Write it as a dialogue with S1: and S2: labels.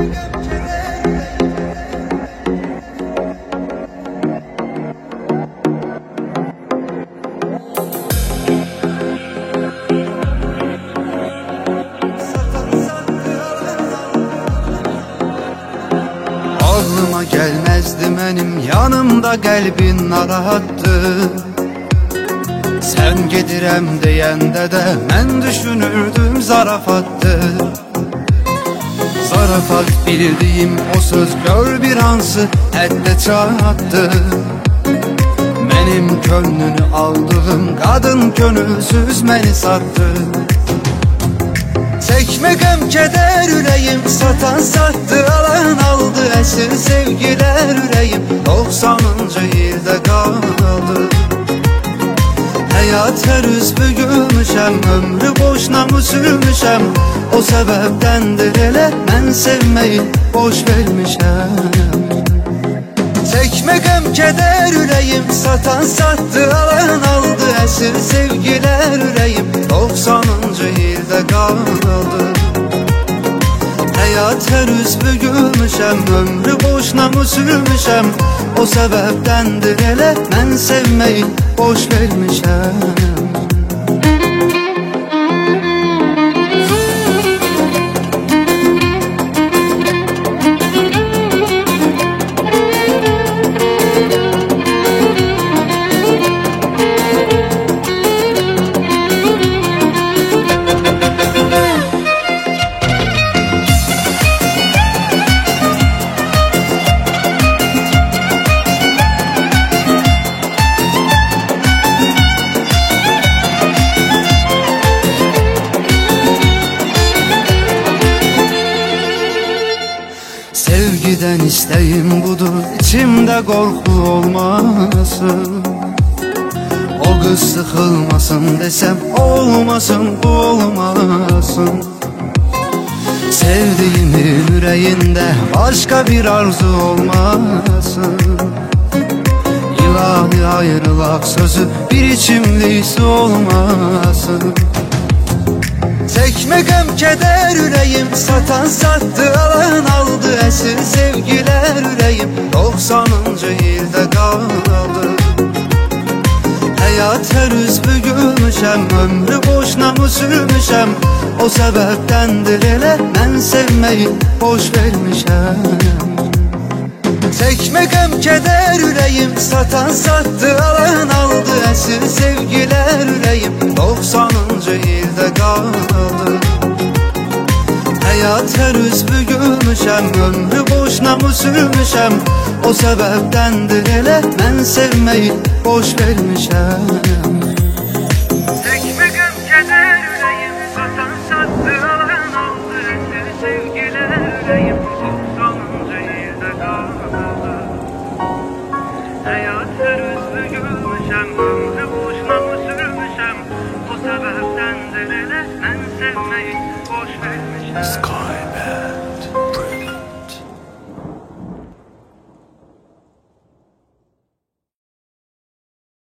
S1: Ağlıma gelmezdi benim yanımda qəlbin narahatdır. Sen gedirəm deyəndə də mən düşünürdüm zarafatdır. Zarafat bildiğim o söz gör bir ansı həddə çatdı. Mənim könlünü aldığım qadın könülsüz məni sattı. Çekme gəm keder ürəyim, satan sattı, alan aldı əsir sevgiler ürəyim. 90-cı ildə qaldı. Həyat hər üzbü gülmüşəm, ömrü boşuna mı sürmüşəm? O səbəbdəndir elə mən sevməyi boş vermişəm. Çekme gəm keder ürəyim, satan sattı, alan aldı əsir sevgiler ürəyim. 90-cı ildə qaldı. Həyat hər üzbü gülmüşəm, ömrü boşuna mı sürmüşəm? O səbəbdəndir elə mən sevməyi boş vermişəm. Sevgiden isteğim budur, içimde korku olmasın. O kız sıkılmasın desem olmasın, bu olmasın. Sevdiğimin yüreğinde başka bir arzu olmasın. İlahi ayrılık sözü bir içimlik su olmasın. Çekme gəm keder ürəyim, satan sattı, alan aldı əsir sevgiler ürəyim. 90-cı ildə qaldı. Həyat hər üzbü gülmüşəm, ömrü boşuna mı sürmüşəm? O səbəbdəndir elə mən sevməyi boş vermişəm. Çekme gəm keder ürəyim, satan sattı, alan aldı əsir sevgiler ürəyim. 90-cı ildə qaldı. Həyat hər üzbü gülmüşəm, ömrü boşuna mı sürmüşəm? O səbəbdəndir elə mən sevməyi boş vermişəm.
S2: Çekme gəm keder ürəyim, satan sattı, alan aldı əsir sevgiler ürəyim. 90-cı ildə qaldı. Həyat hər üzbü gülmüşəm, ömrü boşuna mı sürmüşəm? O səbəbdəndir elə mən sevməyi boş vermişəm.
S3: Skyband.